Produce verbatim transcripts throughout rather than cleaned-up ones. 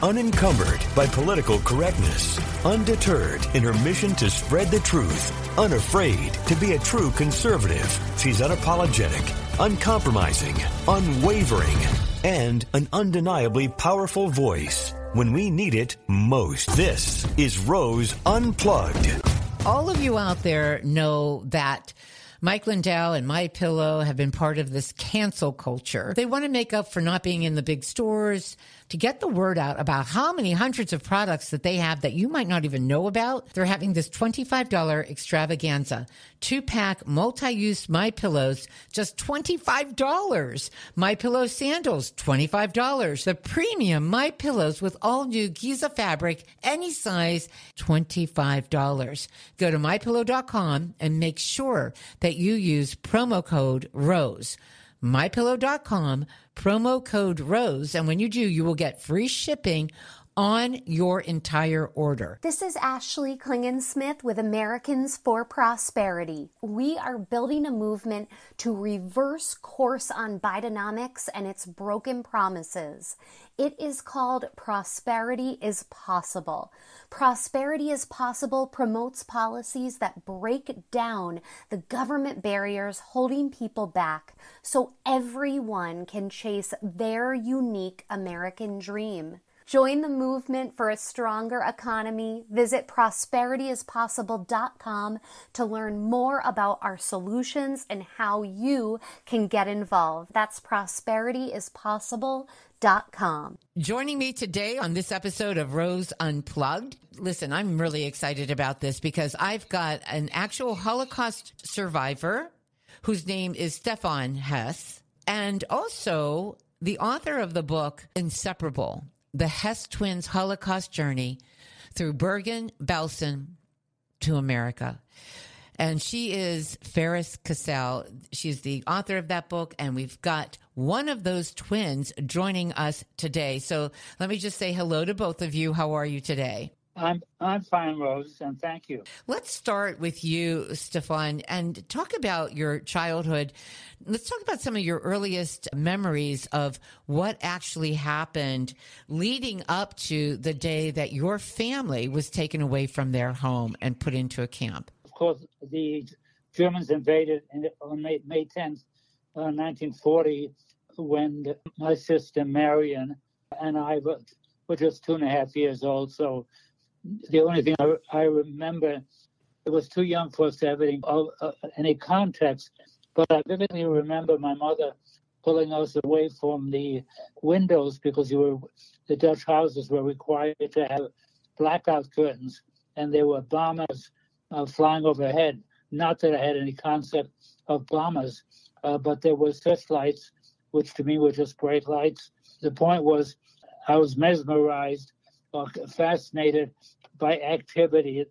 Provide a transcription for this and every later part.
Unencumbered by political correctness, undeterred in her mission to spread the truth, unafraid to be a true conservative, she's unapologetic, uncompromising, unwavering, and an undeniably powerful voice when we need it most. This is Rose Unplugged. All of you out there know that Mike Lindell and MyPillow have been part of this cancel culture. They want to make up for not being in the big stores to get the word out about how many hundreds of products that they have that you might not even know about. They're having this twenty-five dollars extravaganza. Two-pack multi-use MyPillows, just twenty-five dollars. MyPillow sandals, twenty-five dollars. The premium MyPillows with all new Giza fabric, any size, twenty-five dollars. Go to my pillow dot com and make sure that you use promo code ROSE. my pillow dot com, promo code ROSE, and when you do, you will get free shipping on your entire order. This is Ashley Klingensmith with Americans for Prosperity. We are building a movement to reverse course on Bidenomics and its broken promises. It is called Prosperity is Possible. Prosperity is Possible promotes policies that break down the government barriers holding people back so everyone can chase their unique American dream. Join the movement for a stronger economy. Visit prosperity is possible dot com to learn more about our solutions and how you can get involved. That's prosperity is possible dot com. Joining me today on this episode of Rose Unplugged. Listen, I'm really excited about this because I've got an actual Holocaust survivor whose name is Stefan Hess, and also the author of the book Inseparable: The Hess Twins' Holocaust Journey Through Bergen-Belsen to America. And she is Ferris Cassell. She's the author of that book, and we've got one of those twins joining us today. So let me just say hello to both of you. How are you today? I'm I'm fine, Rose, and thank you. Let's start with you, Stefan, and talk about your childhood. Let's talk about some of your earliest memories of what actually happened leading up to the day that your family was taken away from their home and put into a camp. Of course, the Germans invaded on May, May tenth, uh, nineteen forty, when my sister Marion and I were, were just two and a half years old, so the only thing I, I remember, it was too young for us to have any, uh, any context, but I vividly remember my mother pulling us away from the windows because you were, the Dutch houses were required to have blackout curtains, and there were bombers uh, flying overhead. Not that I had any concept of bombers, uh, but there were searchlights, which to me were just bright lights. The point was, I was mesmerized or fascinated by activity.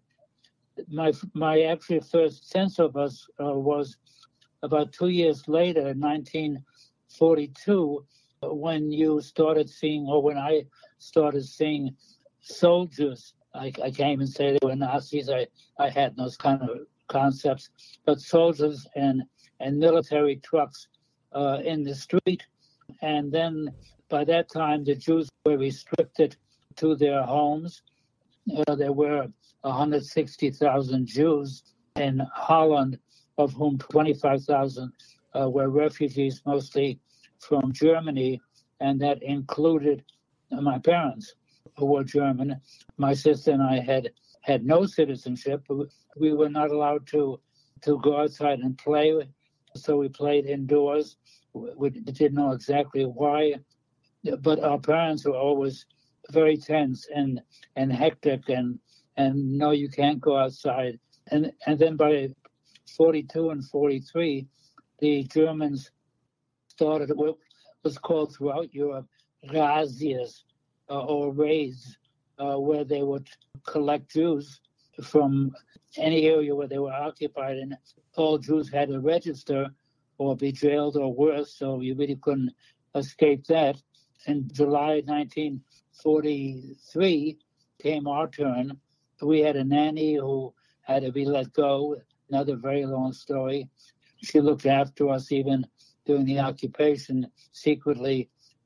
My my actual first sense of us uh, was about two years later, in nineteen forty-two, when you started seeing, or when I started seeing soldiers. I, I can't even say they were Nazis. I, I had those kind of concepts, but soldiers and, and military trucks uh, in the street. And then by that time, the Jews were restricted to their homes. Uh, there were one hundred sixty thousand Jews in Holland, of whom twenty-five thousand uh, were refugees, mostly from Germany, and that included uh, my parents, who were German. My sister and I had had no citizenship. We were not allowed to, to go outside and play, so we played indoors. We didn't know exactly why, but our parents were always very tense and, and hectic, and and no, you can't go outside. And and then by forty-two and forty-three, the Germans started what was called throughout Europe razzias uh, or raids, uh, where they would collect Jews from any area where they were occupied, and all Jews had to register or be jailed or worse, so you really couldn't escape that. In July nineteen forty-three came our turn. We had a nanny who had to be let go, another very long story. She looked after us even during the occupation secretly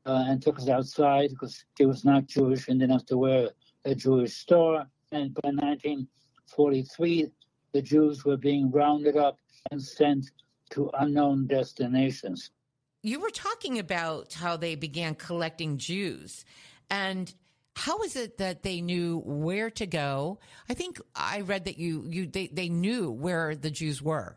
uh, and took us outside because he was not Jewish and didn't have to wear a Jewish store. And by nineteen forty-three, the Jews were being rounded up and sent to unknown destinations. You were talking about how they began collecting Jews, and how is it that they knew where to go? I think I read that you, you they, they knew where the Jews were.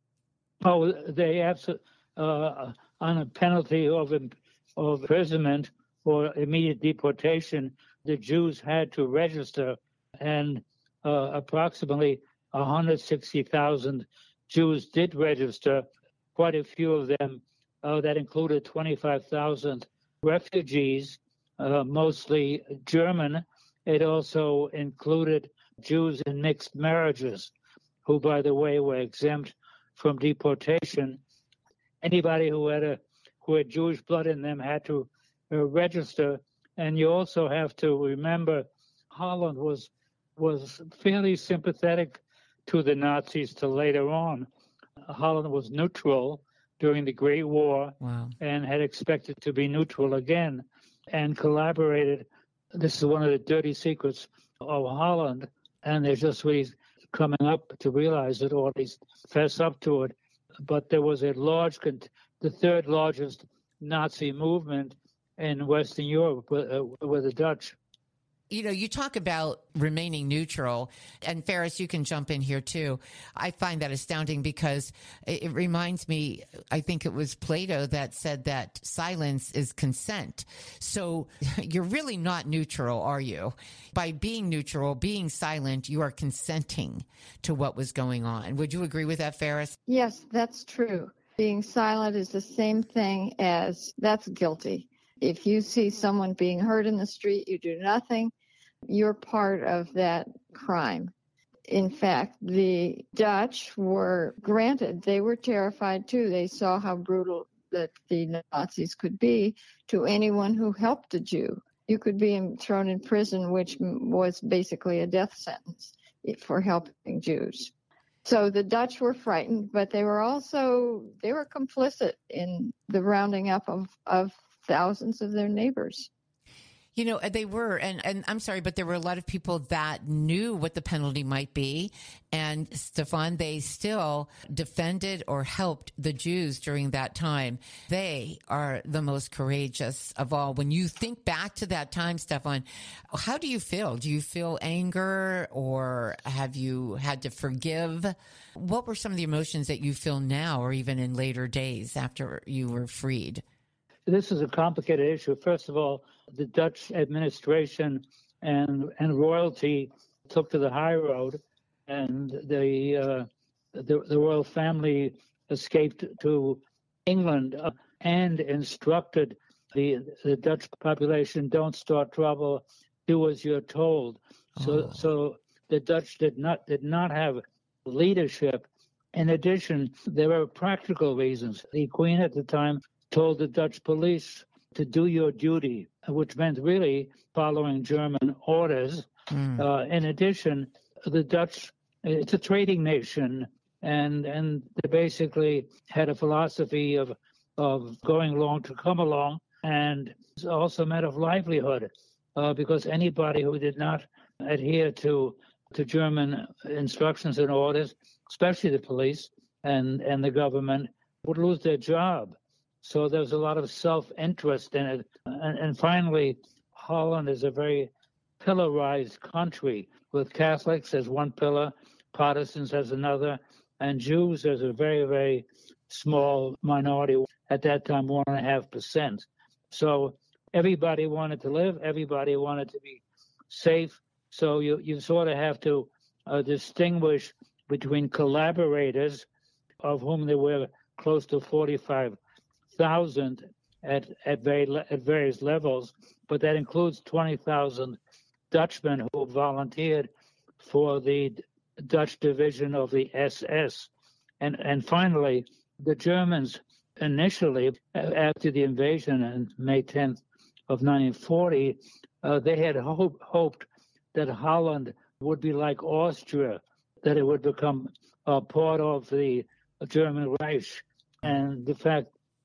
Oh, they absolutely, uh, on a penalty of, of imprisonment or immediate deportation, the Jews had to register, and uh, approximately one hundred sixty thousand Jews did register. Quite a few of them, uh, that included twenty-five thousand refugees, uh, mostly German. It also included Jews in mixed marriages, who, by the way, were exempt from deportation. Anybody who had a who had Jewish blood in them had to uh, register. And you also have to remember, Holland was was fairly sympathetic to the Nazis till later on. Holland was neutral during the Great War. Wow. And had expected to be neutral again, and collaborated. This is one of the dirty secrets of Holland, and they're just really coming up to realize it, or at least fess up to it. But there was a large, the third largest Nazi movement in Western Europe with, uh, with the Dutch. You know, you talk about remaining neutral, and Ferris, you can jump in here too. I find that astounding because it, it reminds me, I think it was Plato that said that silence is consent. So you're really not neutral, are you? By being neutral, being silent, you are consenting to what was going on. Would you agree with that, Ferris? Yes, that's true. Being silent is the same thing as that's guilty. If you see someone being hurt in the street, you do nothing, you're part of that crime. In fact, the Dutch were granted, they were terrified too. They saw how brutal that the Nazis could be to anyone who helped a Jew. You could be thrown in prison, which was basically a death sentence for helping Jews. So the Dutch were frightened, but they were also, they were complicit in the rounding up of, of thousands of their neighbors. You know, they were, and, and I'm sorry, but there were a lot of people that knew what the penalty might be. And Stefan, they still defended or helped the Jews during that time. They are the most courageous of all. When you think back to that time, Stefan, how do you feel? Do you feel anger, or have you had to forgive? What were some of the emotions that you feel now, or even in later days after you were freed? This is a complicated issue. First of all, the Dutch administration and and royalty took to the high road, and the uh, the, the royal family escaped to England uh, and instructed the the Dutch population, don't start trouble, do as you're told. So oh. so the Dutch did not did not have leadership. In addition, there were practical reasons. The Queen at the time told the Dutch police to do your duty, which meant really following German orders. Mm. Uh, in addition, the Dutch, it's a trading nation, and and they basically had a philosophy of of going along to come along, and it's also a matter of livelihood, uh, because anybody who did not adhere to to German instructions and orders, especially the police and, and the government, would lose their job. So there's a lot of self-interest in it. And, and finally, Holland is a very pillarized country, with Catholics as one pillar, Protestants as another, and Jews as a very, very small minority, at that time, one and a half percent. So everybody wanted to live, everybody wanted to be safe. So you, you sort of have to uh, distinguish between collaborators, of whom there were close to forty-five thousand at at, very, at various levels, but that includes twenty thousand Dutchmen who volunteered for the Dutch division of the S S. And, and finally, the Germans initially, after the invasion on May tenth of nineteen forty, uh, they had hope, hoped that Holland would be like Austria, that it would become a part of the German Reich. And the fact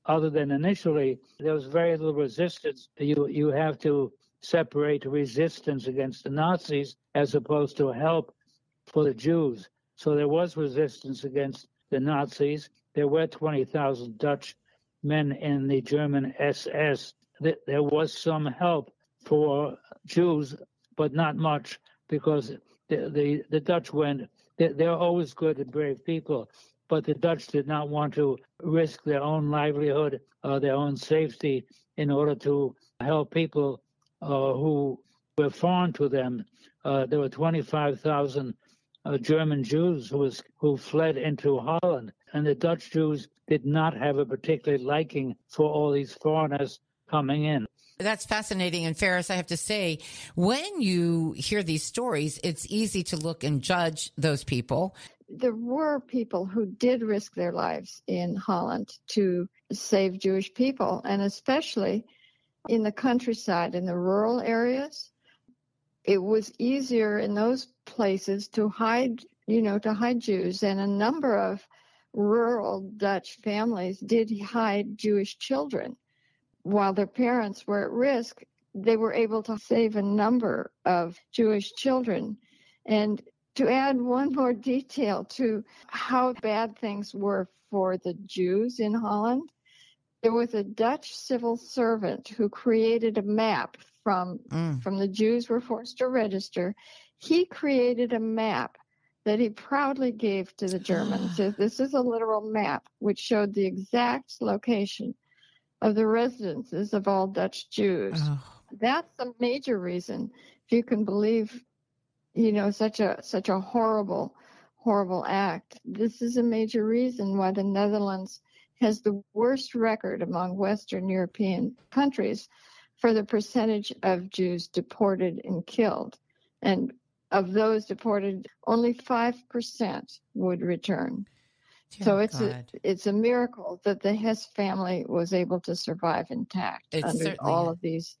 other than initially, there was very little resistance. You you have to separate resistance against the Nazis as opposed to help for the Jews. So there was resistance against the Nazis. There were twenty thousand Dutch men in the German S S. There was some help for Jews, but not much, because the the, the Dutch went, they're always good and brave people, but the Dutch did not want to risk their own livelihood or their own safety in order to help people uh, who were foreign to them. Uh, there were twenty-five thousand uh, German Jews who was who fled into Holland, and the Dutch Jews did not have a particular liking for all these foreigners coming in. That's fascinating. And Ferris, I have to say, when you hear these stories, it's easy to look and judge those people. There were people who did risk their lives in Holland to save Jewish people, and especially in the countryside, in the rural areas. It was easier in those places to hide, you know, to hide Jews, and a number of rural Dutch families did hide Jewish children. While their parents were at risk, they were able to save a number of Jewish children. And to add one more detail to how bad things were for the Jews in Holland, there was a Dutch civil servant who created a map from, mm. from the Jews were forced to register. He created a map that he proudly gave to the Germans. So this is a literal map which showed the exact location of the residences of all Dutch Jews. Oh. That's a major reason, if you can believe, you know, such a such a horrible, horrible act. This is a major reason why the Netherlands has the worst record among Western European countries for the percentage of Jews deported and killed. And of those deported, only five percent would return. Dear so it's a, it's a miracle that the Hess family was able to survive intact it's under all of these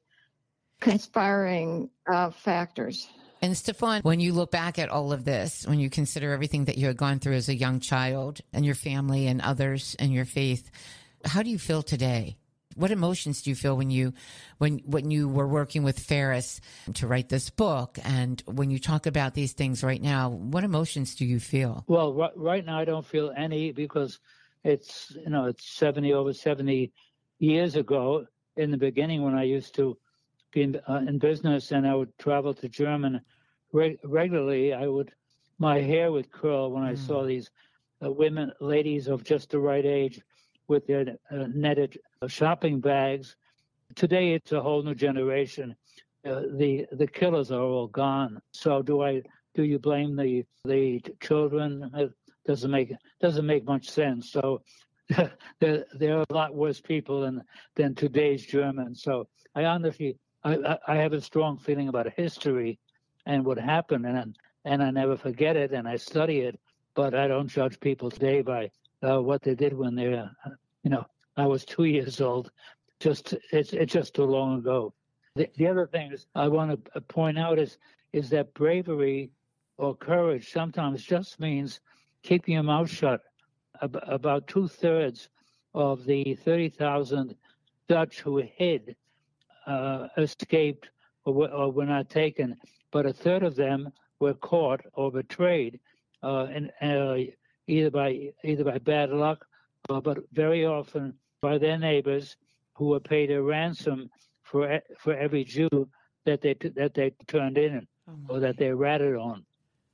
conspiring uh, factors. And Stefan, when you look back at all of this, when you consider everything that you had gone through as a young child and your family and others and your faith, how do you feel today? What emotions do you feel when you when when you were working with Ferris to write this book, and when you talk about these things right now? What emotions do you feel? Well, r- right now I don't feel any, because it's you know it's seventy over seventy years ago. In the beginning, when I used to be in, uh, in business and I would travel to Germany re- regularly, I would my hair would curl when I mm. saw these uh, women, ladies of just the right age, with their uh, netted shopping bags. Today, it's a whole new generation. Uh, the the killers are all gone. So do I? Do you blame the the children? It doesn't make doesn't make much sense. So there there are a lot worse people than than today's Germans. So I honestly I I have a strong feeling about history and what happened, and and I never forget it, and I study it. But I don't judge people today by Uh, what they did when they were, uh, you know, I was two years old. Just it's it's just too long ago. The, the other thing is I want to point out is is that bravery or courage sometimes just means keeping your mouth shut. Ab- about two thirds of the thirty thousand Dutch who hid uh, escaped or were, or were not taken, but a third of them were caught or betrayed, uh, and. Uh, either by either by bad luck, uh, but very often by their neighbors, who were paid a ransom for for every Jew that they that they turned in oh or that they ratted on.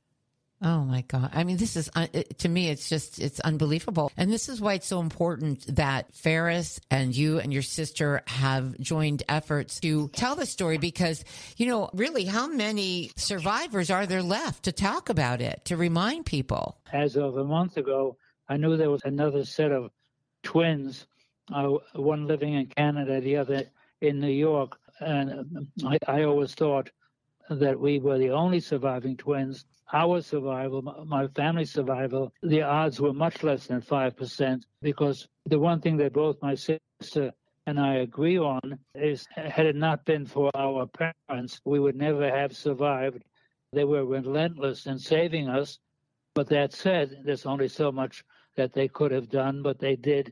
Oh my God! I mean, this is uh, to me, it's just it's unbelievable, and this is why it's so important that Ferris and you and your sister have joined efforts to tell the story. Because you know, really, how many survivors are there left to talk about it, to remind people? As of a month ago, I knew there was another set of twins, uh, one living in Canada, the other in New York, and I, I always thought that we were the only surviving twins. Our survival, my family's survival, the odds were much less than five percent, because the one thing that both my sister and I agree on is, had it not been for our parents, we would never have survived. They were relentless in saving us. But that said, there's only so much that they could have done, but they did.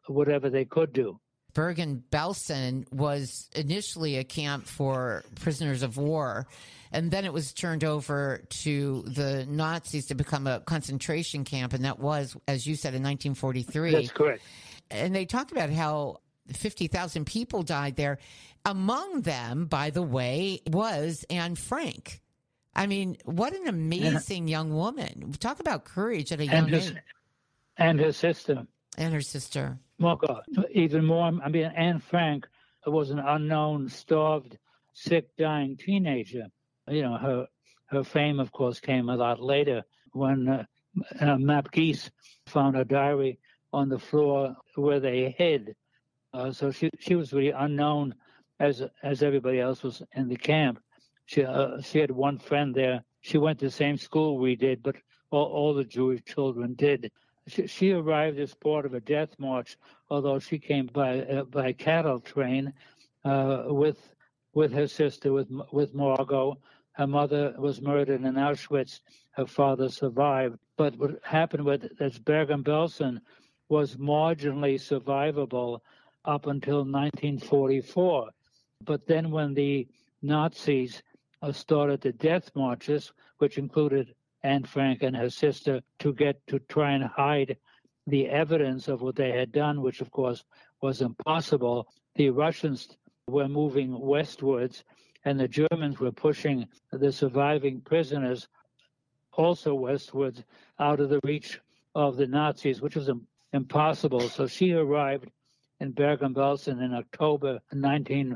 whatever they could do. Bergen-Belsen was initially a camp for prisoners of war, and then it was turned over to the Nazis to become a concentration camp, and that was, as you said, in nineteen forty-three. That's correct. And they talked about how fifty thousand people died there. Among them, by the way, was Anne Frank. I mean, what an amazing young woman. Talk about courage at a young and his, age. And her sister. And her sister. More God. Even more, I mean, Anne Frank was an unknown, starved, sick, dying teenager. You know, her her fame, of course, came a lot later when uh, uh, Map Geese found her diary on the floor where they hid. Uh, so she she was really unknown as as everybody else was in the camp. She uh, she had one friend there. She went to the same school we did, but all, all the Jewish children did. She, she arrived as part of a death march, although she came by uh, by cattle train uh, with with her sister, with with Margot. Her mother was murdered in Auschwitz. Her father survived. But what happened with this Bergen-Belsen was marginally survivable up until nineteen forty-four. But then when the Nazis uh, started the death marches, which included Anne Frank and her sister, to get to try and hide the evidence of what they had done, which of course was impossible, the Russians were moving westwards and the Germans were pushing the surviving prisoners also westwards out of the reach of the Nazis, which was im- impossible. So she arrived in Bergen-Belsen in October nineteen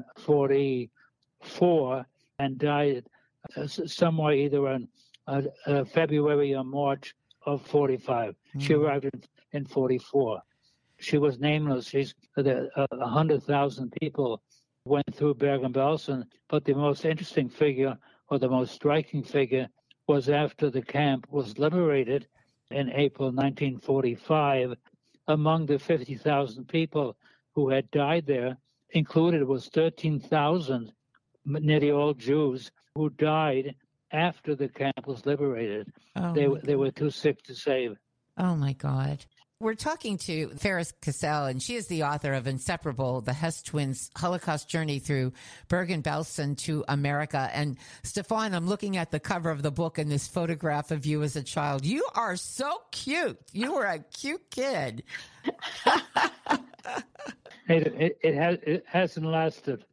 forty-four and died uh, somewhere either in uh, uh, February or March of forty-five. Mm. She arrived in, in forty-four. She was nameless. She's the uh, one hundred thousand people went through Bergen-Belsen, but the most interesting figure, or the most striking figure, was after the camp was liberated in April nineteen forty-five. Among the fifty thousand people who had died there, included was thirteen thousand, nearly all Jews, who died after the camp was liberated. Oh they they were too sick to save. Oh, my God. We're talking to Ferris Cassel, and she is the author of Inseparable, the Hess Twins' Holocaust Journey Through Bergen-Belsen to America. And, Stefan, I'm looking at the cover of the book and this photograph of you as a child. You are so cute. You were a cute kid. It, it, it, has, it hasn't lasted.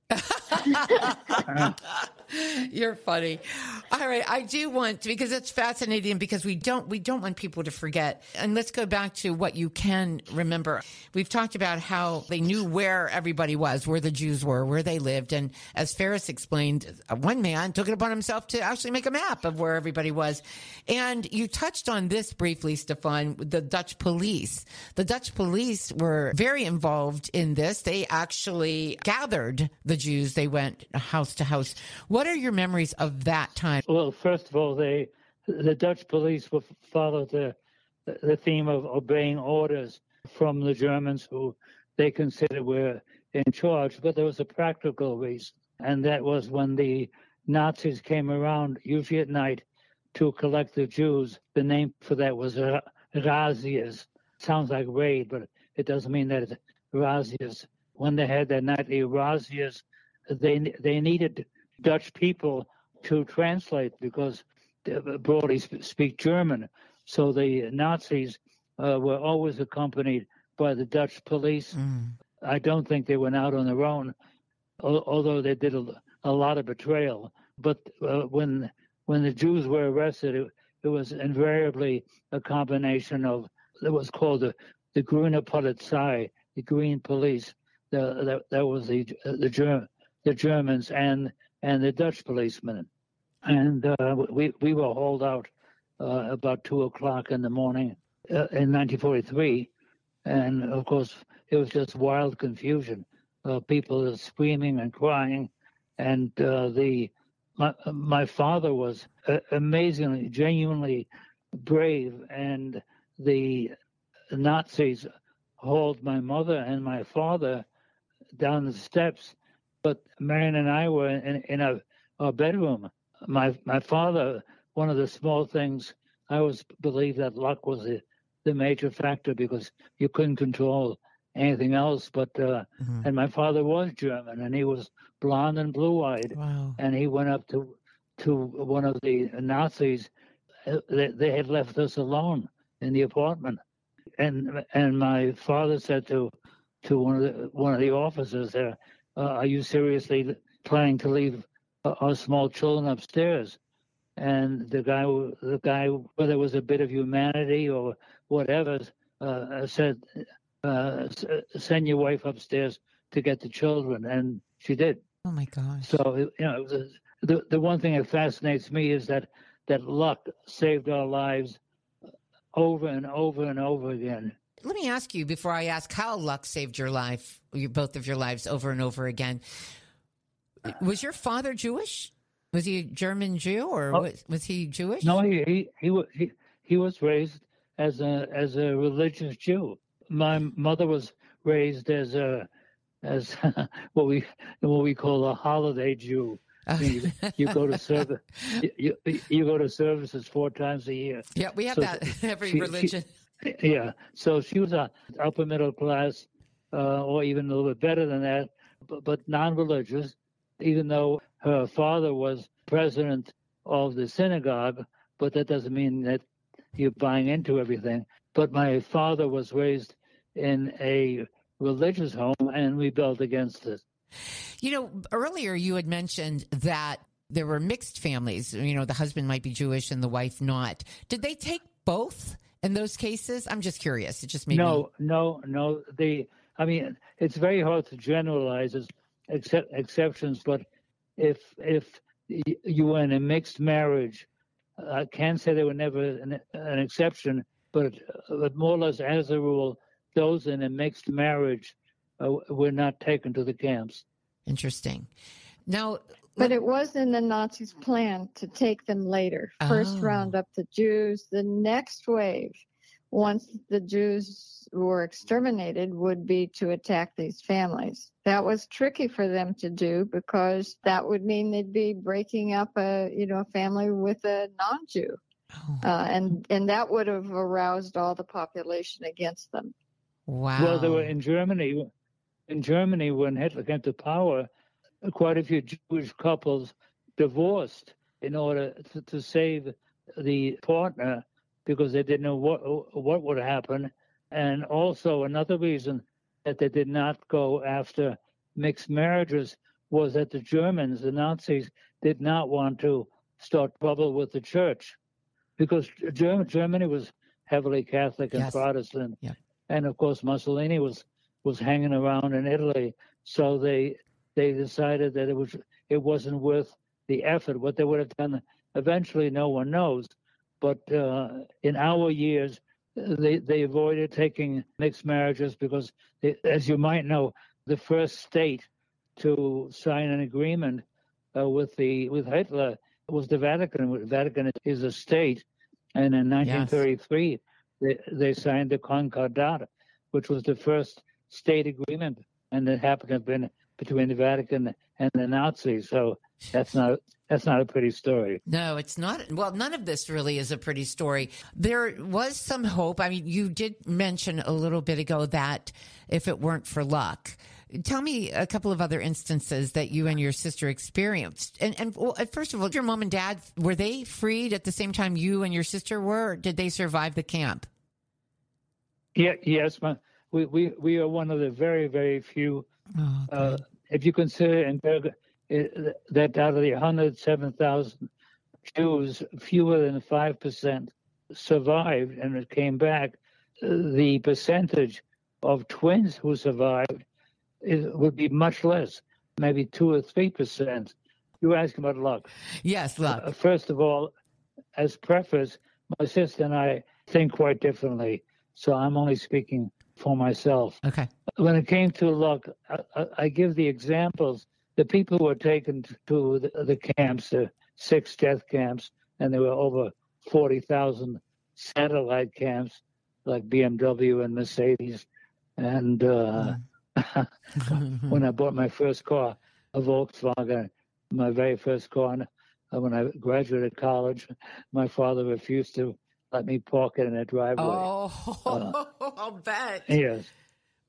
You're funny. All right, I do want to, because it's fascinating, because we don't we don't want people to forget. And let's go back to what you can remember. We've talked about how they knew where everybody was, where the Jews were, where they lived, and as Ferris explained, one man took it upon himself to actually make a map of where everybody was. And you touched on this briefly, Stefan, the Dutch police. The Dutch police were very involved in this. They actually gathered the Jews. They went house to house. What are your memories of that time? Well, first of all, they the Dutch police would follow the the theme of obeying orders from the Germans, who they considered were in charge. But there was a practical reason, and that was when the Nazis came around, usually at night, to collect the Jews. The name for that was razzias. Sounds like raid, but it doesn't mean that. It's razzias. When they had their nightly razzias, they they needed Dutch people to translate, because they broadly speak German. So the Nazis uh, were always accompanied by the Dutch police. Mm. I don't think they went out on their own, although they did a, a lot of betrayal. But uh, when when the Jews were arrested, it, it was invariably a combination of, it was called the, the Grüne Polizei, the Green Police. The, that, that was the the, Ger- the Germans and and the Dutch policemen. And uh, we we were hauled out uh, about two o'clock in the morning uh, in nineteen forty-three, and of course it was just wild confusion. Uh, people screaming and crying, and uh, the my my father was uh, amazingly, genuinely brave, and the Nazis hauled my mother and my father down the steps. But Marion and I were in, in a, a bedroom. My my father, one of the small things, I always believed that luck was the, the major factor, because you couldn't control anything else. But uh, mm-hmm. and my father was German, and he was blonde and blue-eyed. Wow. And he went up to to one of the Nazis. They, they had left us alone in the apartment, and and my father said to to one of the one of the officers there, uh, "Are you seriously planning to leave our small children upstairs?" And the guy, the guy, whether there was a bit of humanity or whatever, uh, said, uh, "Send your wife upstairs to get the children," and she did. Oh my gosh! So you know, it was a, the the one thing that fascinates me is that that luck saved our lives over and over and over again. Let me ask you before I ask how luck saved your life, your, both of your lives, over and over again. Was your father Jewish? Was he a German Jew, or oh, was, was he Jewish? No, he he he was he, he was raised as a as a religious Jew. My mother was raised as a as what we what we call a holiday Jew. I mean, you go to service. You, you go to services four times a year. Yeah, we have so that every she, religion. She, yeah, so she was a upper middle class, uh, or even a little bit better than that, but, but non-religious. Even though her father was president of the synagogue, but that doesn't mean that you're buying into everything. But my father was raised in a religious home, and we rebelled against it. You know, earlier you had mentioned that there were mixed families. You know, the husband might be Jewish and the wife not. Did they take both in those cases? I'm just curious. It just made no, me... no, no. They, I mean, it's very hard to generalize as except exceptions. But if if you were in a mixed marriage, I can't say there were never an, an exception, but but more or less as a rule, those in a mixed marriage uh, were not taken to the camps. Interesting. Now, but it was in the Nazis' plan to take them later. First oh. round up the Jews. The next wave, once the Jews were exterminated, would be to attack these families. That was tricky for them to do because that would mean they'd be breaking up a you know a family with a non-Jew, oh. uh, and and that would have aroused all the population against them. Wow. Well, they were in Germany. In Germany, when Hitler came to power, quite a few Jewish couples divorced in order to, to save the partner because they didn't know what what would happen. And also another reason that they did not go after mixed marriages was that the Germans, the Nazis, did not want to start trouble with the church because Germany was heavily Catholic and yes. Protestant. Yeah. And, of course, Mussolini was was hanging around in Italy, so they they decided that it was it wasn't worth the effort. What they would have done eventually, no one knows. But uh, in our years, they they avoided taking mixed marriages because, they, as you might know, the first state to sign an agreement uh, with the with Hitler was the Vatican. The Vatican is a state, and in nineteen thirty-three, yes. they they signed the Concordat, which was the first state agreement, and it happened to have been between the Vatican and the Nazis. So that's not that's not a pretty story. No, it's not. Well, none of this really is a pretty story. There was some hope. I mean, you did mention a little bit ago that if it weren't for luck. Tell me a couple of other instances that you and your sister experienced. And, and well, first of all, your mom and dad, were they freed at the same time you and your sister were, or did they survive the camp? Yeah, yes, my, we, we we are one of the very, very few. Oh, uh, if you consider in Berg, it, that out of the one hundred seven thousand Jews, fewer than five percent survived and it came back. The percentage of twins who survived it would be much less, maybe two or three percent. You were asking about luck. Yes, luck. Uh, first of all, as preface, my sister and I think quite differently. So I'm only speaking for myself. Okay. When it came to luck, I, I give the examples. The people who were taken to the, the camps, the six death camps, and there were over forty thousand satellite camps like B M W and Mercedes. And uh, mm. when I bought my first car, a Volkswagen, my very first car, when I graduated college, my father refused to let me park it in a driveway. Oh, uh, I'll bet. Yes.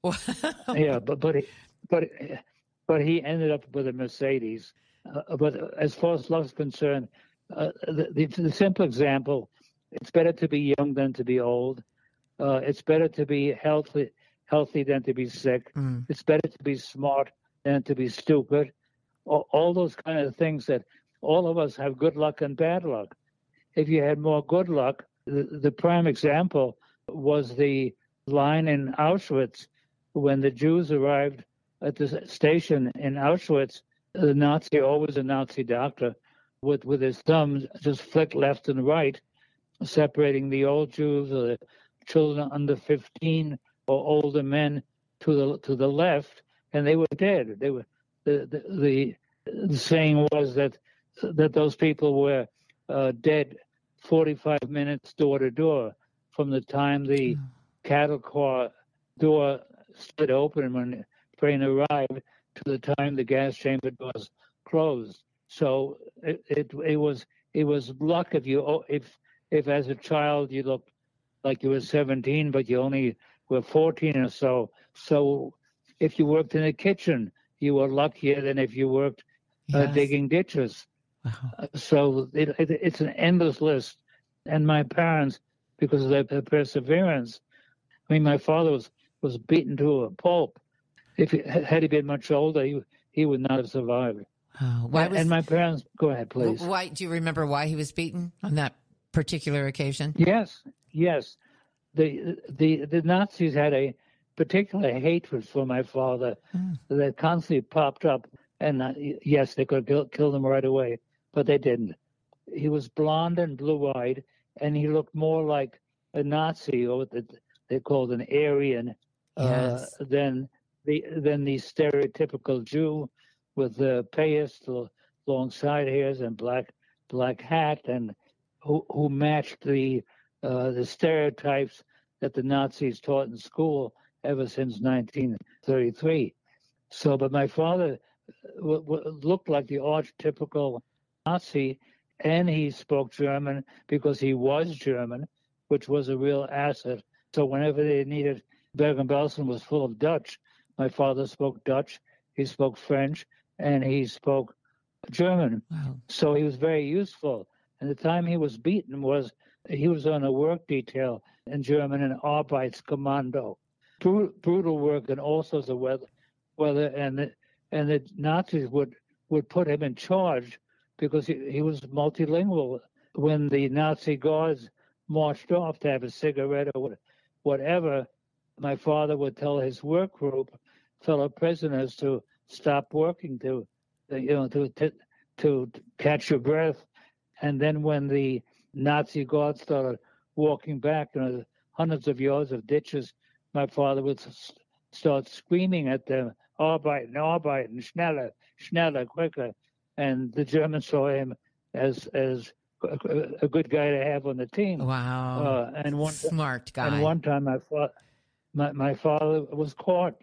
Yeah, but but he, but but he ended up with a Mercedes. Uh, but as far as love's concerned, uh, the, the the simple example: it's better to be young than to be old. Uh, it's better to be healthy healthy than to be sick. Mm. It's better to be smart than to be stupid. All, all those kind of things that all of us have good luck and bad luck. If you had more good luck, the, the prime example was the line in Auschwitz when the Jews arrived at the station in Auschwitz. The Nazi, always a Nazi doctor, with, with his thumbs just flicked left and right, separating the old Jews or the children under fifteen or older men to the to the left, and they were dead. They were the the, the, the saying was that that those people were uh, dead forty-five minutes door to door from the time the mm. cattle car door slid open when the train arrived to the time the gas chamber doors closed. So it, it it was it was luck if you if if as a child you looked like you were seventeen but you only were fourteen or so. So if you worked in the kitchen, you were luckier than if you worked uh, yes. digging ditches. Wow. Uh, so it, it, it's an endless list. And my parents, because of their perseverance, I mean, my father was, was beaten to a pulp. If he, had he been much older, he he would not have survived. Oh, why was, and my parents, go ahead, please. Why do you remember why he was beaten on that particular occasion? Yes, yes. The the the Nazis had a particular hatred for my father mm. that constantly popped up. And uh, yes, they could kill, kill him right away, but they didn't. He was blonde and blue-eyed, and he looked more like a Nazi, or what they called an Aryan, yes. uh, than the than the stereotypical Jew with the payas, long side hairs, and black black hat, and who who matched the uh, the stereotypes that the Nazis taught in school ever since nineteen thirty-three. So, but my father w- w- looked like the archetypical Nazi, and he spoke German because he was German, which was a real asset. So whenever they needed, Bergen-Belsen was full of Dutch. My father spoke Dutch, he spoke French, and he spoke German. Wow. So he was very useful. And the time he was beaten was, he was on a work detail in German, an Arbeitskommando. Brutal, brutal work in all sorts of weather, weather and the, and the Nazis would, would put him in charge because he, he was multilingual. When the Nazi guards marched off to have a cigarette or whatever, my father would tell his work group, fellow prisoners, to stop working, to you know, to to, to catch your breath. And then when the Nazi guards started walking back, you know, hundreds of yards of ditches, my father would start screaming at them, "Arbeiten, arbeiten, schneller, schneller, quicker." And the Germans saw him as as a, a good guy to have on the team. Wow. Uh, and one smart guy. And one time, my father, my, my father was caught,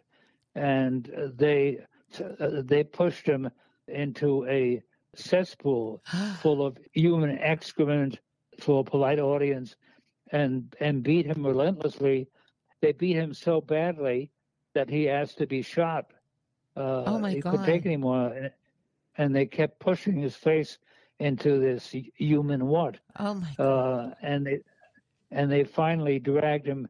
and they uh, they pushed him into a cesspool full of human excrement for a polite audience, and and beat him relentlessly. They beat him so badly that he asked to be shot. Uh, oh my he God! Couldn't take anymore, and, and they kept pushing his face into this human what? Oh my God! Uh, and they and they finally dragged him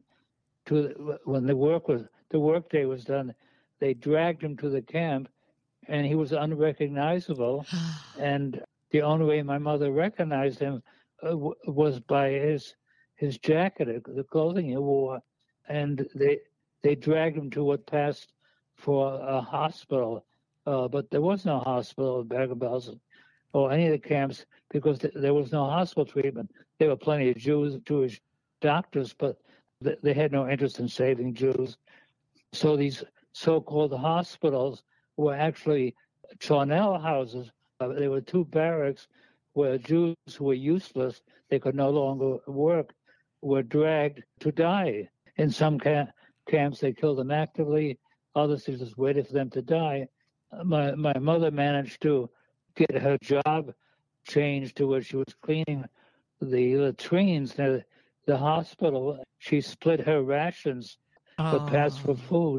to when the work was the work day was done. They dragged him to the camp, and he was unrecognizable. And the only way my mother recognized him uh, w- was by his his jacket, the clothing he wore. And they they dragged him to what passed for a hospital, uh, but there was no hospital in Bergen-Belsen or any of the camps because th- there was no hospital treatment. There were plenty of Jews, Jewish doctors, but th- they had no interest in saving Jews. So these so-called hospitals were actually charnel houses. Uh, there were two barracks where Jews who were useless, they could no longer work, were dragged to die. In some ca- camps, they killed them actively. Others, they just waited for them to die. My my mother managed to get her job changed to where she was cleaning the latrines near the hospital. She split her rations oh. for passed for food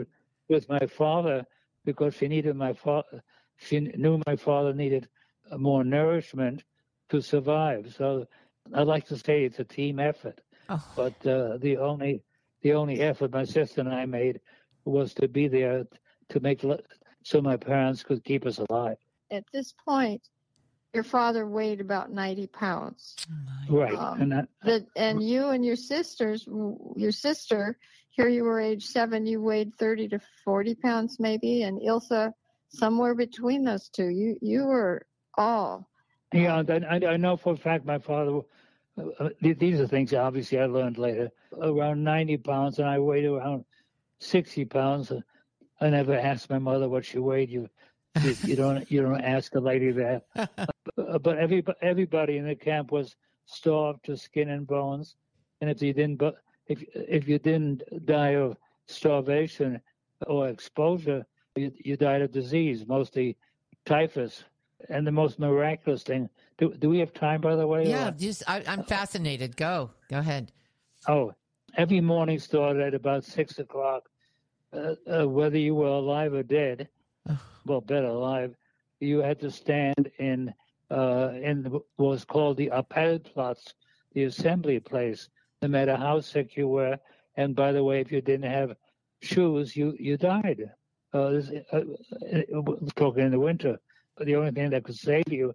with my father because she needed my father. She knew my father needed more nourishment to survive. So I like to say it's a team effort. Oh. But uh, the only the only effort my sister and I made was to be there to make so my parents could keep us alive. At this point, your father weighed about ninety pounds. Oh right. Um, and, that, the, and you and your sisters, your sister, here you were age seven, you weighed thirty to forty pounds maybe, and Ilsa somewhere between those two. You you were all. Yeah, I, I know for a fact my father, uh, these are things obviously I learned later, around ninety pounds, and I weighed around sixty pounds. I never asked my mother what she weighed. You you, you don't you don't ask a lady that. uh, but every, everybody in the camp was starved to skin and bones, and if you didn't if if you didn't die of starvation or exposure, you, you died of disease, mostly typhus. And the most miraculous thing, do, do we have time, by the way? Yeah, or? just I, I'm fascinated. Go. Go ahead. Oh, every morning started at about six o'clock. Uh, uh, whether you were alive or dead, well, better alive, you had to stand in uh, in what was called the Appellplatz, the assembly place, no matter how sick you were. And by the way, if you didn't have shoes, you, you died. Uh, this, uh, talking in the winter. But the only thing that could save you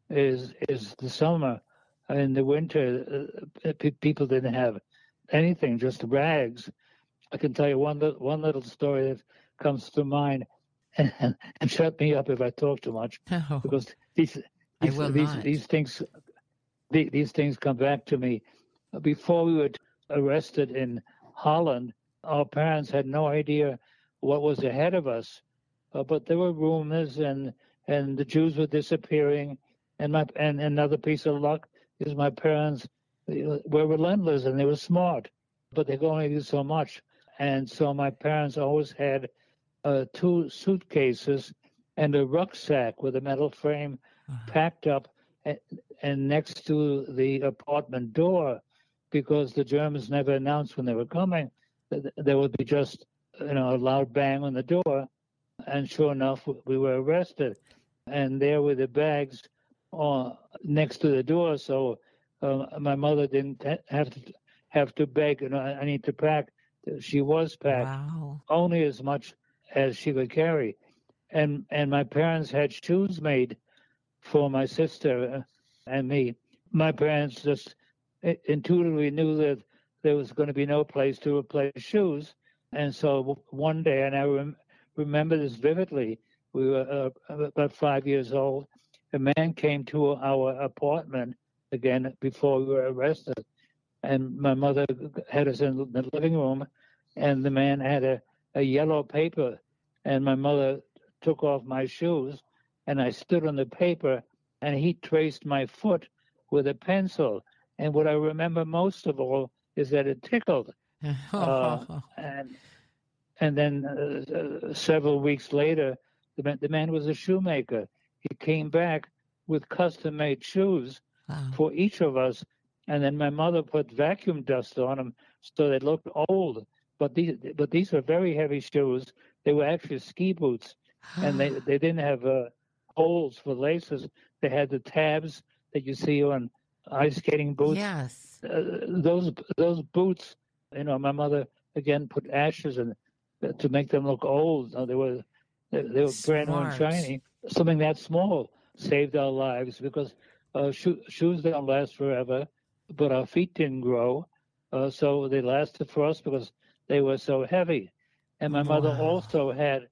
is is the summer. In the winter, uh, people didn't have anything, just rags. I can tell you one one little story that comes to mind, and, and, and shut me up if I talk too much, Oh, because these I these will these, not. these things these, these things come back to me. Before we were arrested in Holland, our parents had no idea what was ahead of us, uh, but there were rumors and. And the Jews were disappearing, and my and another piece of luck is my parents were relentless and they were smart, but they could only do so much. And so my parents always had uh, two suitcases and a rucksack with a metal frame uh-huh. packed up and, and next to the apartment door, because the Germans never announced when they were coming. There would be just you know a loud bang on the door. And sure enough, we were arrested. And there were the bags uh, next to the door. So uh, my mother didn't have to have to beg, you know, I need to pack. She was packed, wow. only as much as she could carry. And and my parents had shoes made for my sister and me. My parents just intuitively knew that there was going to be no place to replace shoes. And so one day, and I remember, remember this vividly. We were uh, about five years old. A man came to our apartment again before we were arrested, and my mother had us in the living room, and the man had a, a yellow paper, and my mother took off my shoes, and I stood on the paper, and he traced my foot with a pencil. And what I remember most of all is that it tickled. uh, and And then uh, uh, several weeks later, the man, the man was a shoemaker. He came back with custom-made shoes wow. for each of us. And then my mother put vacuum dust on them so they looked old. But these, but these are very heavy shoes. They were actually ski boots, and they, they didn't have uh, holes for laces. They had the tabs that you see on ice skating boots. Yes. Uh, those those boots, you know, my mother again put ashes in to make them look old. No, they were they, they were brand new and shiny. Something that small saved our lives, because uh, sho- shoes don't last forever, but our feet didn't grow, uh, so they lasted for us because they were so heavy. And my wow. mother also had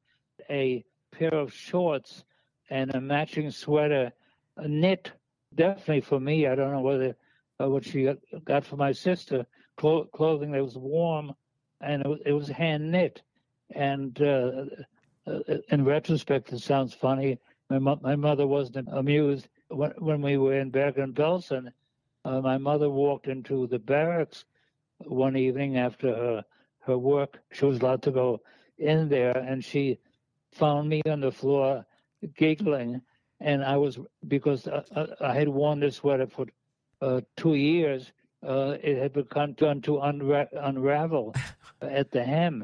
a pair of shorts and a matching sweater, a knit, definitely for me. I don't know whether uh, what she got, got for my sister, clo- clothing that was warm, and it was, it was hand knit. And uh, uh, in retrospect, it sounds funny. My, mo- my mother wasn't amused. When, when we were in Bergen-Belsen, uh, my mother walked into the barracks one evening after her, her work. She was allowed to go in there, and she found me on the floor giggling. And I was, because I, I had worn this sweater for uh, two years, uh, it had begun to unra- unravel at the hem.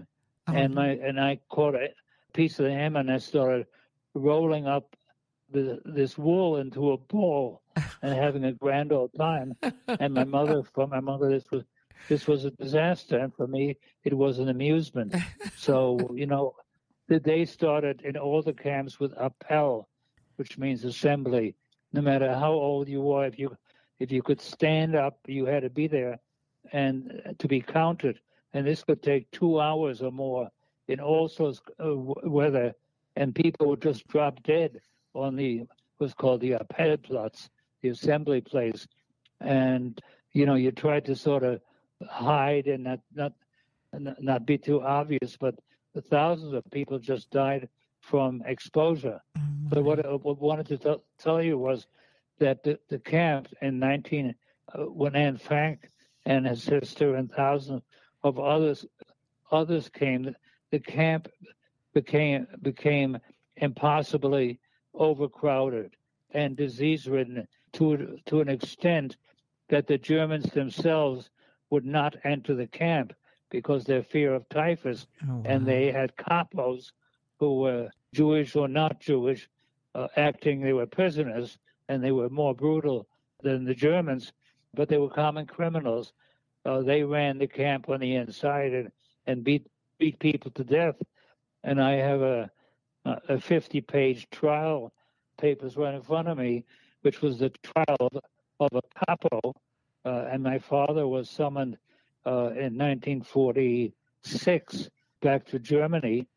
Oh, and my and I caught a piece of the hammer and I started rolling up the, this wool into a ball and having a grand old time. And my mother, for my mother, this was this was a disaster, and for me, it was an amusement. So you know, the day started in all the camps with appel, which means assembly. No matter how old you were, if you if you could stand up, you had to be there and to be counted. And this could take two hours or more in all sorts of weather, and people would just drop dead on the what's called the Appellplatz, the assembly place. And you know, you tried to sort of hide and not not not be too obvious, but thousands of people just died from exposure. Mm-hmm. But what I wanted to t- tell you was that the, the camp in nineteen, uh, when Anne Frank and his sister and thousands of others others came, the camp became became impossibly overcrowded and disease-ridden to to an extent that the Germans themselves would not enter the camp because their fear of typhus, oh, wow. And they had capos who were Jewish or not Jewish, uh, acting they were prisoners, and they were more brutal than the Germans, but they were common criminals. Uh, they ran the camp on the inside and, and beat beat people to death. And I have a a fifty-page trial papers right in front of me, which was the trial of, of a capo, uh, and my father was summoned uh, in nineteen forty-six back to Germany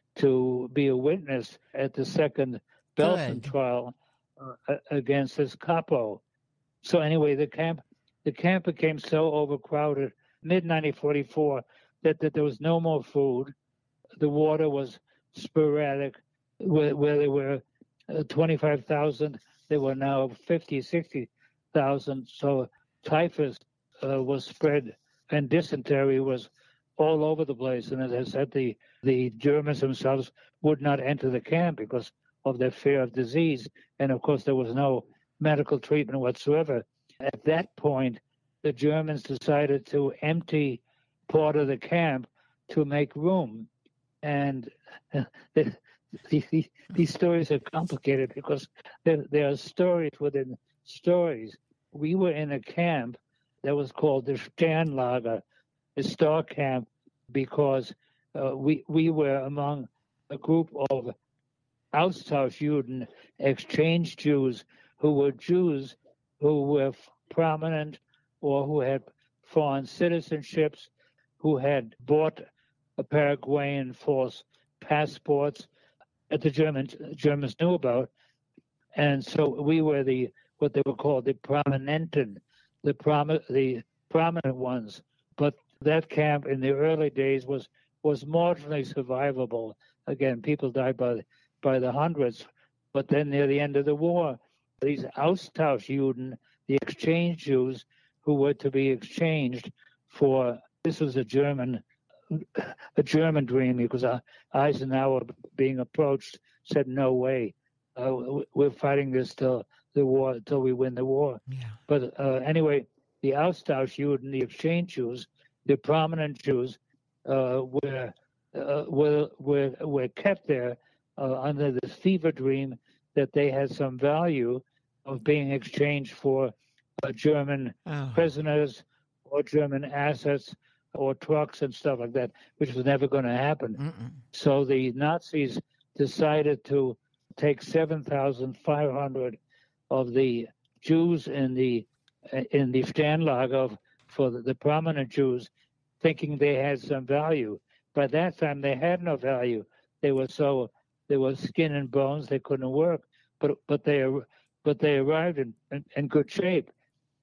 to be a witness at the second Belsen trial uh, against this capo. So anyway, the camp the camp became so overcrowded mid nineteen forty-four that, that there was no more food. The water was sporadic. Where, where there were uh, twenty-five thousand, there were now fifty, sixty thousand. So typhus uh, was spread, and dysentery was all over the place. And as I said, the, the Germans themselves would not enter the camp because of their fear of disease. And of course, there was no medical treatment whatsoever. At that point, the Germans decided to empty part of the camp to make room. And uh, the, the, these stories are complicated because there, there are stories within stories. We were in a camp that was called the Sternlager, the Star Camp, because uh, we we were among a group of Austauschjuden, exchange Jews, who were Jews who were prominent or who had foreign citizenships, who had bought a Paraguayan false passports that the Germans Germans knew about, and so we were the what they were called the prominenten, the prom the prominent ones. But that camp in the early days was was marginally survivable. Again, people died by by the hundreds. But then near the end of the war, these Austauschjuden, the exchange Jews, who were to be exchanged for this was a German. a German dream, because Eisenhower, being approached, said, no way. Uh, we're fighting this till the war, till we win the war. Yeah. But uh, anyway, the Austauschjuden, the exchange Jews, the prominent Jews, uh, were, uh, were, were, were kept there uh, under this fever dream that they had some value of being exchanged for uh, German oh. prisoners or German assets, or trucks and stuff like that, which was never going to happen. Mm-mm. So the Nazis decided to take seven thousand five hundred of the Jews in the in the Sternlager for the, the prominent Jews, thinking they had some value. By that time, they had no value. They were so they were skin and bones. They couldn't work, but but they but they arrived in in, in good shape.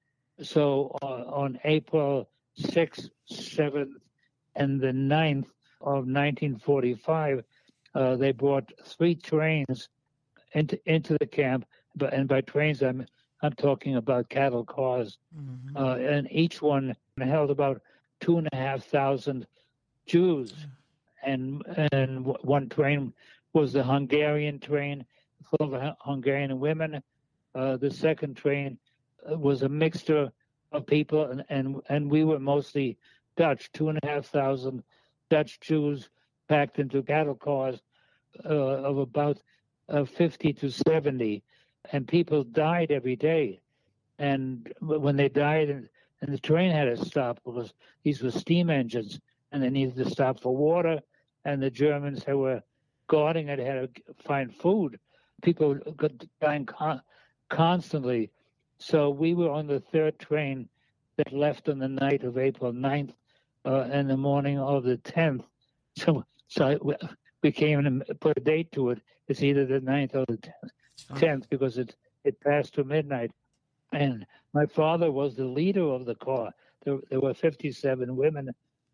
So uh, on April sixth, seventh, and the ninth of nineteen forty-five, uh, they brought three trains into into the camp. But and by trains, I'm I'm talking about cattle cars, mm-hmm. uh, and each one held about two and a half thousand Jews. And and one train was the Hungarian train, full of Hungarian women. Uh, the second train was a mixture of people, and, and and we were mostly Dutch, two and a half thousand Dutch Jews packed into cattle cars uh, of about uh, fifty to seventy, and people died every day. And when they died, and, and the train had to stop because these were steam engines, and they needed to stop for water, and the Germans who were guarding it had to find food. People got dying con- constantly. So we were on the third train that left on the night of April ninth uh, and the morning of the tenth. So, so we came and put a date to it. It's either the ninth or the tenth because it, it passed to midnight. And my father was the leader of the car. There, there were fifty-seven women.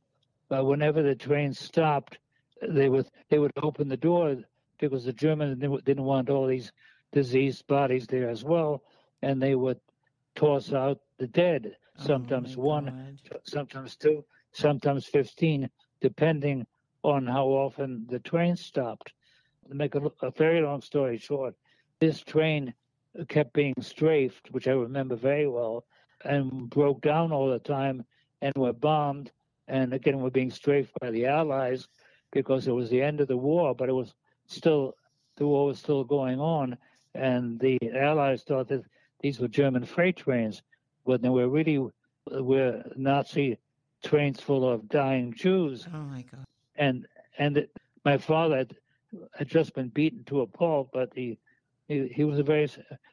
But whenever the train stopped, they would they would open the door because the Germans didn't want all these diseased bodies there as well, and they would toss out the dead. Sometimes oh one, God. sometimes two, sometimes fifteen, depending on how often the train stopped. To make a, a very long story short, this train kept being strafed, which I remember very well, and broke down all the time and were bombed. And again, were being strafed by the Allies because it was the end of the war, but it was still, the war was still going on. And the Allies thought that these were German freight trains, but they were really were Nazi trains full of dying Jews. Oh, my God. And and it, my father had, had just been beaten to a pulp, but he he, he was a very,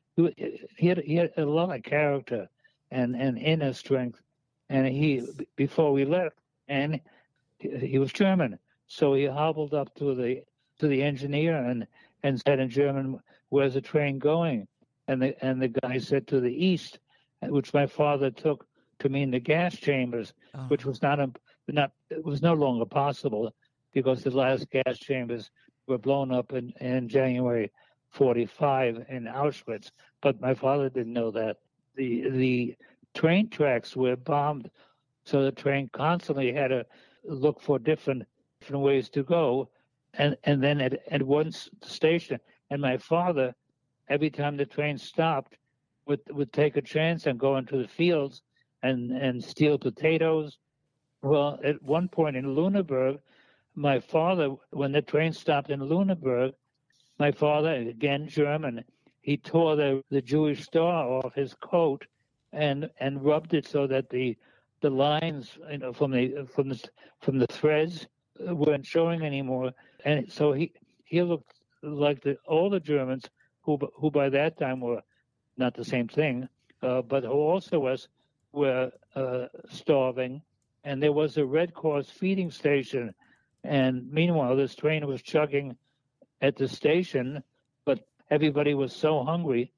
he, he, had, he had a lot of character and, and inner strength. And he, before we left, and he was German, so he hobbled up to the to the engineer and, and said in German, "Where's the train going?" And the and the guy said to the east, which my father took to mean the gas chambers, oh. which was not a, not it was no longer possible because the last gas chambers were blown up in, in January forty-five in Auschwitz. But my father didn't know that. The the train tracks were bombed, so the train constantly had to look for different different ways to go, and and then at, at one station, and my father, every time the train stopped, would would take a chance and go into the fields and and steal potatoes. Well, at one point in Lüneburg, my father, when the train stopped in Lüneburg, my father, again German, he tore the the Jewish star off his coat and and rubbed it so that the the lines, you know, from the from the from the threads weren't showing anymore. And so he he looked like the all the Germans who who by that time were not the same thing, uh, but who also was were uh, starving. And there was a Red Cross feeding station, and meanwhile this train was chugging at the station, but everybody was so hungry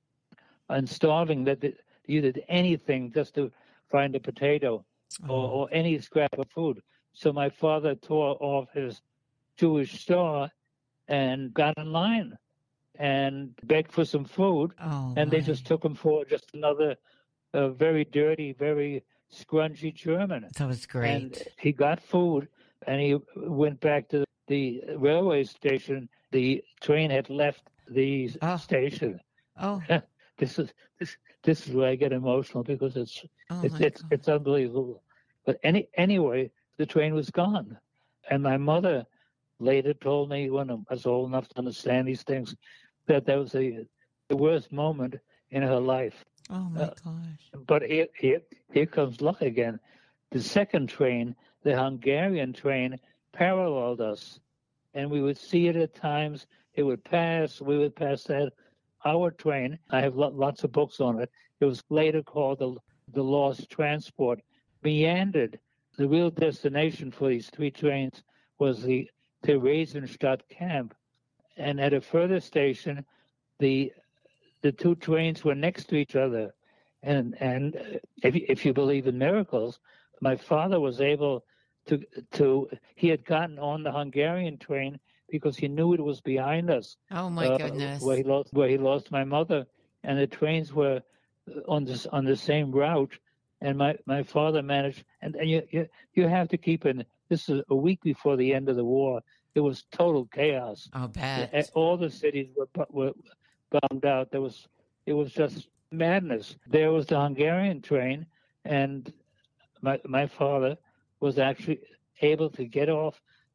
and starving that they, you did anything just to find a potato or, oh. or any scrap of food. So my father tore off his Jewish star and got in line and begged for some food. Oh, and my. They just took him for just another uh, very dirty, very scrunchy German. That was great. And he got food, and he went back to the railway station. The train had left the oh. station. Oh. This is this this is where I get emotional because it's oh it's it's, it's unbelievable. But any anyway, the train was gone, and my mother later told me when I was old enough to understand these things that that was a, the worst moment in her life. Oh my uh, gosh! But here here here comes luck again. The second train, the Hungarian train, paralleled us, and we would see it at times. It would pass. We would pass that. Our train, I have lo- lots of books on it. It was later called the, the Lost Transport, meandered. The real destination for these three trains was the Theresienstadt camp. And at a further station, the the two trains were next to each other. And and if, if you believe in miracles, my father was able to, to, he had gotten on the Hungarian train because he knew it was behind us. Oh my uh, goodness! Where he lost, where he lost my mother, and the trains were on this on the same route, and my, my father managed. And, and you, you you have to keep in. This is a week before the end of the war. It was total chaos. Oh, bad! All the cities were were bombed out. There was it was just madness. There was the Hungarian train, and my my father was actually able to get off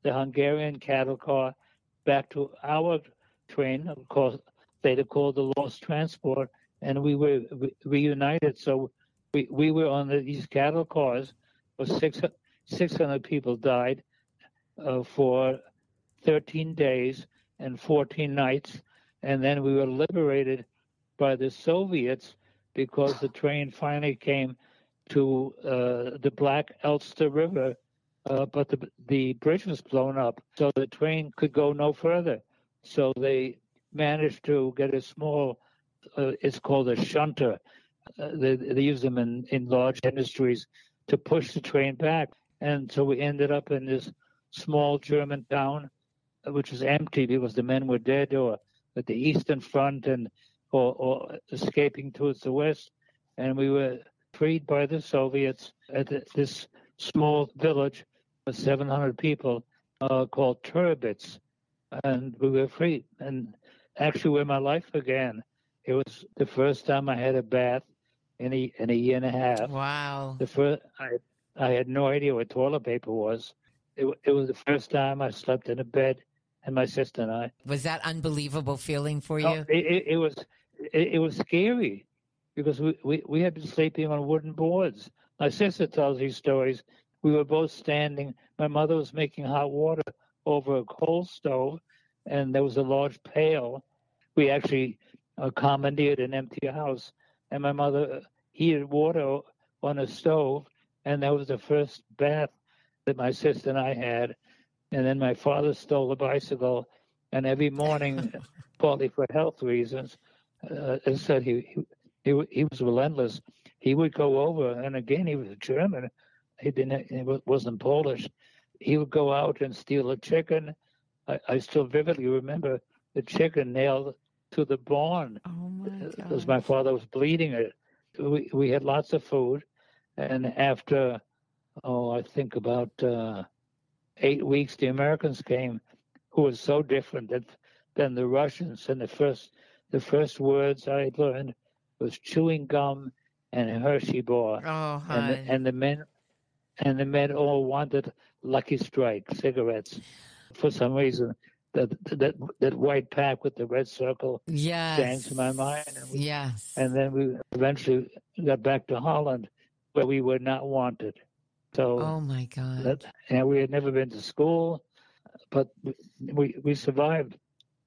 the Hungarian cattle car back to our train, of course, they'd called the Lost Transport, and we were re- reunited. So we, we were on the, these cattle cars. For six, six hundred people died uh, for thirteen days and fourteen nights. And then we were liberated by the Soviets because the train finally came to uh, the Black Elster River, uh, but the, the bridge was blown up, so the train could go no further. So they managed to get a small, uh, it's called a shunter. Uh, they, they use them in, in large industries to push the train back. And so we ended up in this small German town, which was empty because the men were dead or at the eastern front and or, or escaping towards the west. And we were freed by the Soviets at this small village with seven hundred people uh, called Turbits. And we were free. And actually where my life began, it was the first time I had a bath in a, in a year and a half. Wow. The first, I, I had no idea what toilet paper was. It, it was the first time I slept in a bed, and my sister and I. Was that unbelievable feeling for you? Oh, it, it, it was it, it was scary because we, we, we had been sleeping on wooden boards. My sister tells these stories. We were both standing. My mother was making hot water over a coal stove, and there was a large pail. We actually uh, commandeered an empty house, and my mother heated water on a stove, and that was the first bath that my sister and I had. And then my father stole a bicycle, and every morning, partly for health reasons, uh, as I said, he, he he was relentless. He would go over, and again, he was German. He didn't. He wasn't Polish. He would go out and steal a chicken. I, I still vividly remember the chicken nailed to the barn Oh my God. because my father was bleeding it. We we had lots of food, and after oh, I think about uh, eight weeks, the Americans came, who was so different than, than the Russians. And the first the first words I learned was chewing gum and Hershey bar. Oh, and hun. the, and the men and the men all wanted Lucky Strike cigarettes for some reason. That that that white pack with the red circle Yes. stands in my mind. And, we, Yes. and then we eventually got back to Holland, where we were not wanted. So Oh my God. that, and we had never been to school, but we we survived.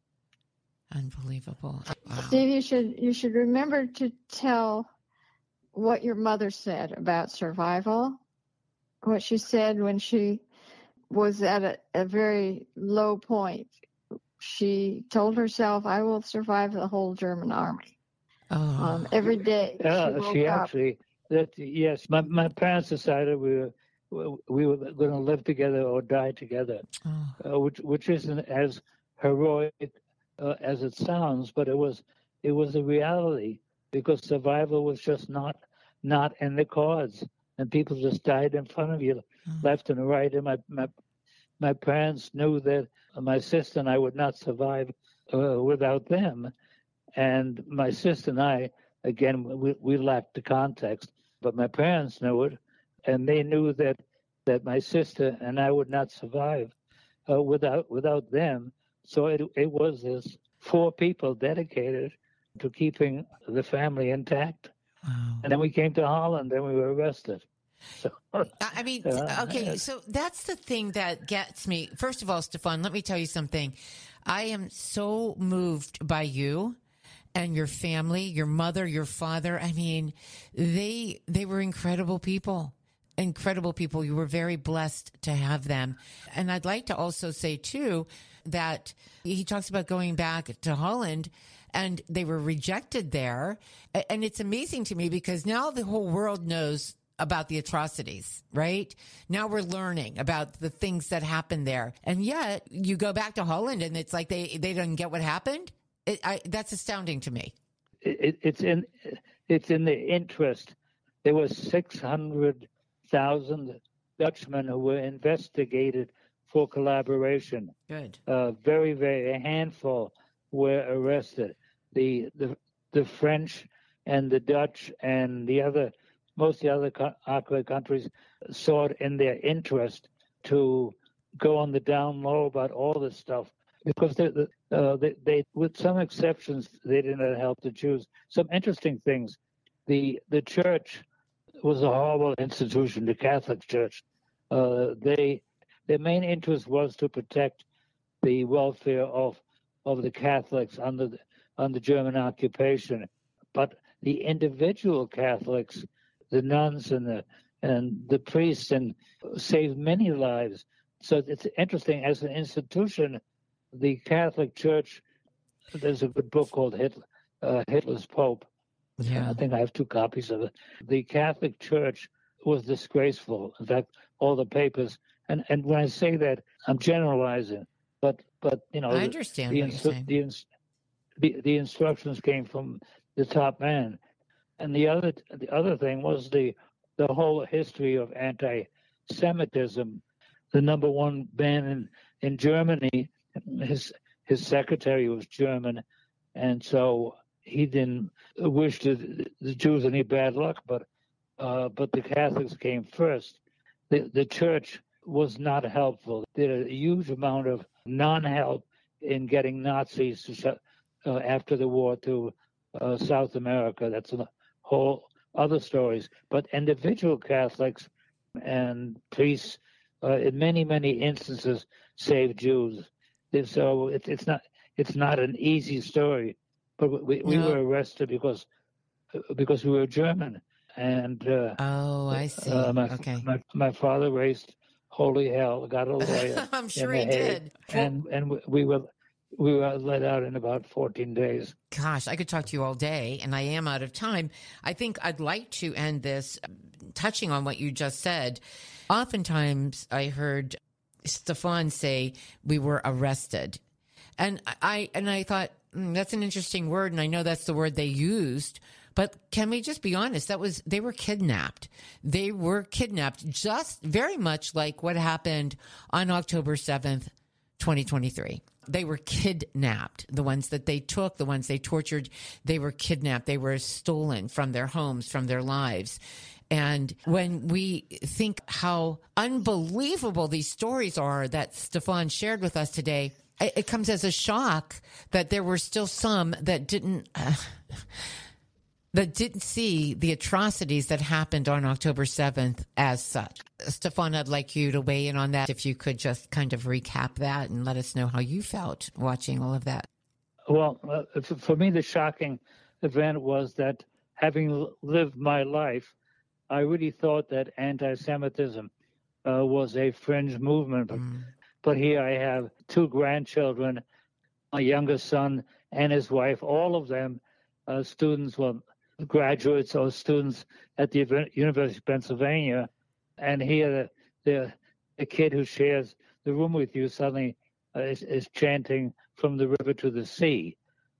Unbelievable. Wow. Steve, you should you should remember to tell what your mother said about survival. What she said when she was at a, a very low point. She told herself, "I will survive the whole German army." Oh. Um, every day. Yeah, she woke she up. actually. That yes, my my parents decided we were we were going to live together or die together, Oh. uh, which which isn't as heroic uh, as it sounds, but it was it was a reality because survival was just not not in the cards, and people just died in front of you, Oh. left and right. And my my my parents knew that my sister and I would not survive uh, without them, and my sister and I, again, we, we lacked the context, but my parents knew it, and they knew that that my sister and I would not survive uh, without without them. So it it was this four people dedicated to keeping the family intact. Wow. And then we came to Holland, and we were arrested. So I I mean, Uh, okay, so that's the thing that gets me. First of all, Stefan, let me tell you something. I am so moved by you and your family, your mother, your father. I mean, they they were incredible people. Incredible people. You were very blessed to have them. And I'd like to also say, too, that he talks about going back to Holland and they were rejected there. A- And it's amazing to me because now the whole world knows about the atrocities, right? Now we're learning about the things that happened there. And yet you go back to Holland and it's like they, they didn't get what happened. It, I, that's astounding to me. it, it's in it's in the interest. There was six hundred thousand Dutchmen who were investigated for collaboration. Good. Uh, very, very a handful were arrested. The the the French and the Dutch and the other most of the other co- occupied countries saw it in their interest to go on the down low about all this stuff because they, uh, they, they, with some exceptions, they didn't help the Jews. Some interesting things. The the church was a horrible institution, the Catholic Church. Uh, they their main interest was to protect the welfare of of the Catholics under the, under German occupation, but the individual Catholics, the nuns and the and the priests, and saved many lives. So it's interesting as an institution, the Catholic Church. There's a good book called Hitler, uh, Hitler's Pope. Yeah. I think I have two copies of it. The Catholic Church was disgraceful. In fact, all the papers, and, and when I say that, I'm generalizing, but, but you know, I understand the, what the, you're saying. The, the, the instructions came from the top man. And the other the other thing was the, the whole history of anti-Semitism. The number one man in, in Germany, his his secretary was German, and so he didn't wish the, the Jews any bad luck, but uh, but the Catholics came first. The the church was not helpful. Did a huge amount of non-help in getting Nazis to, uh, after the war to uh, South America. That's a whole other stories. But individual Catholics and priests, uh, in many many instances, saved Jews. So it, it's not it's not an easy story. But we, we No. were arrested because because we were German, and uh, Oh, I see. uh, my, Okay. my my father raised holy hell, got a lawyer. I'm sure in he The Hague, did. and and we- we were we were let out in about fourteen days. Gosh, I could talk to you all day, and I am out of time. I think I'd like to end this touching on what you just said. Oftentimes, I heard Stefan say we were arrested, and I and I thought mm, that's an interesting word, and I know that's the word they used. But can we just be honest? That was they were kidnapped. They were kidnapped, just very much like what happened on October seventh, twenty twenty-three. They were kidnapped. The ones that they took, the ones they tortured, they were kidnapped. They were stolen from their homes, from their lives. And when we think how unbelievable these stories are that Stefan shared with us today, it, it comes as a shock that there were still some that didn't uh, that didn't see the atrocities that happened on October seventh as such. Stefan, I'd like you to weigh in on that. If you could just kind of recap that and let us know how you felt watching all of that. Well, uh, for for me, the shocking event was that having l- lived my life, I really thought that anti-Semitism uh, was a fringe movement. But, Mm. but here I have two grandchildren, my youngest son and his wife, all of them uh, students, well, graduates or students at the Uni- University of Pennsylvania. And here the, the, the kid who shares the room with you suddenly uh, is, is chanting from the river to the sea.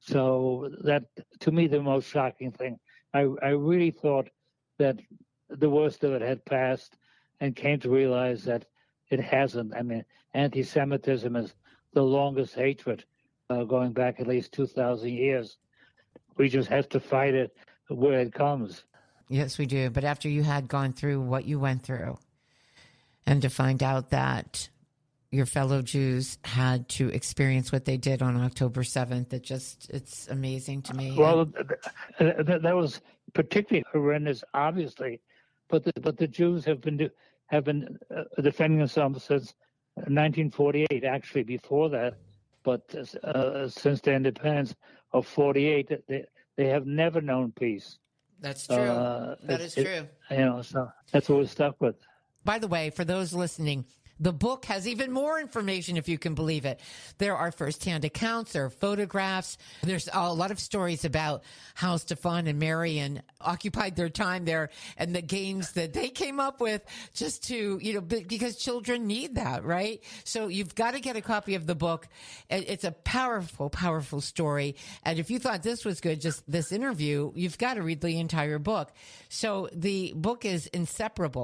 So that, to me, the most shocking thing. I, I really thought that the worst of it had passed, and came to realize that it hasn't. I mean, anti-Semitism is the longest hatred, uh, going back at least two thousand years. We just have to fight it where it comes. Yes, we do. But after you had gone through what you went through, and to find out that your fellow Jews had to experience what they did on October seventh, it just, it's amazing to me. Well, th- th- th- that was particularly horrendous, obviously, but the, but the Jews have been do, have been uh, defending themselves since nineteen forty-eight. Actually, before that, but uh, since the independence of forty-eight, they they have never known peace. That's true. Uh, that it- is it- true. You know, so that's what we're stuck with. By the way, for those listening, the book has even more information, if you can believe it. There are firsthand accounts, there are photographs. There's a lot of stories about how Stefan and Marion occupied their time there and the games that they came up with just to, you know, because children need that, right? So you've got to get a copy of the book. It's a powerful, powerful story. And if you thought this was good, just this interview, you've got to read the entire book. So the book is Inseparable: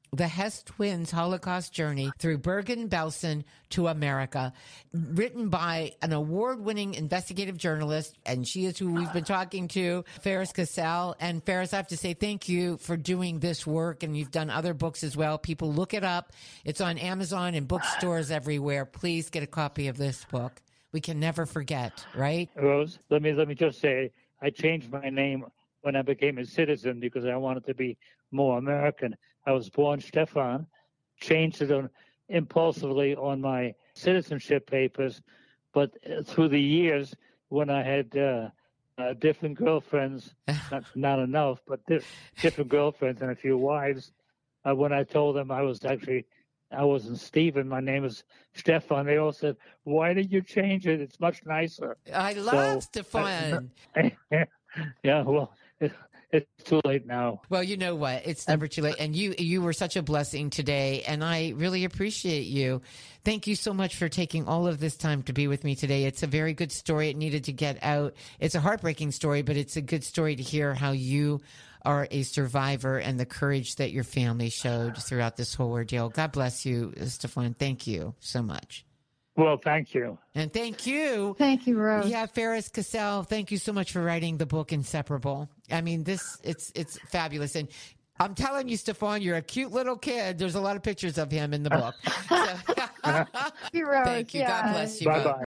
The Hess Twins Holocaust Journey Through Bergen-Belsen to America, written by an award-winning investigative journalist, and she is who we've been talking to, Ferris Cassel. And Ferris, I have to say thank you for doing this work, and you've done other books as well. People, look it up. It's on Amazon and bookstores everywhere. Please get a copy of this book. We can never forget, right? Rose, let me let me just say, I changed my name when I became a citizen because I wanted to be more American. I was born Stefan, changed it on, impulsively on my citizenship papers, but through the years, when I had uh, uh, different girlfriends, not, not enough, but di- different girlfriends and a few wives, uh, when I told them I was actually, I wasn't Stephen, my name is Stefan, they all said, why did you change it? It's much nicer. I love so, Stefan. Uh, yeah, well, it, it's too late now. Well, you know what? It's never too late. And you you were such a blessing today, and I really appreciate you. Thank you so much for taking all of this time to be with me today. It's a very good story. It needed to get out. It's a heartbreaking story, but it's a good story to hear how you are a survivor and the courage that your family showed throughout this whole ordeal. God bless you, Stefan. Thank you so much. Well, thank you. And thank you. Thank you, Rose. Yeah, Ferris Cassel, thank you so much for writing the book Inseparable. I mean, this it's it's fabulous. And I'm telling you, Stefan, you're a cute little kid. There's a lot of pictures of him in the book. So, Thank you, Rose. thank you. Yeah. God bless you. Bye-bye.